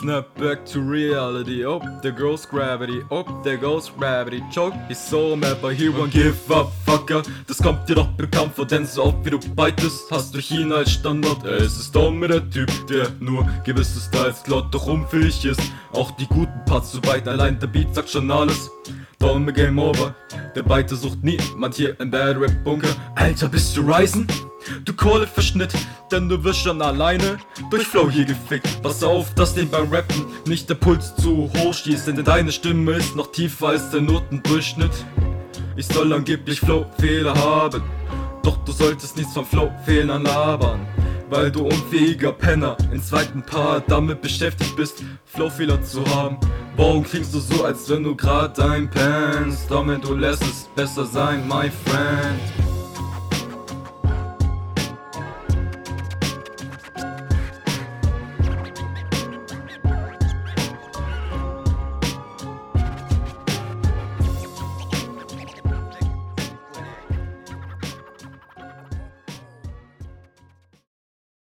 snap back to reality. Oh, there goes gravity. Oh, there goes gravity. Choke, he's so mad, but he won't give up, fucker. Das kommt dir doch bekannt vor, denn so oft wie du bitest, hast du China als Standard. Es ist Dome, der Typ, der nur gewisse Styles klaut, doch unfähig ist, auch die guten Parts zu biten. Allein der Beat sagt schon alles. Dome, Game Over. Der Biter sucht niemand hier im Bad Rap Bunker. Alter, bist du Ryzen? Du Kohleverschnitt, denn du wirst schon alleine durch Flow hier gefickt. Pass auf, dass dem beim Rappen nicht der Puls zu hoch schießt, denn deine Stimme ist noch tiefer als der Notendurchschnitt. Ich soll angeblich Flow-Fehler haben, doch du solltest nichts von Flow-Fehlern labern, weil du unfähiger Penner im zweiten Part damit beschäftigt bist, Flow-Fehler zu haben. Warum klingst du so, als wenn du grad einpennst? Damit du lässt es besser sein, my friend.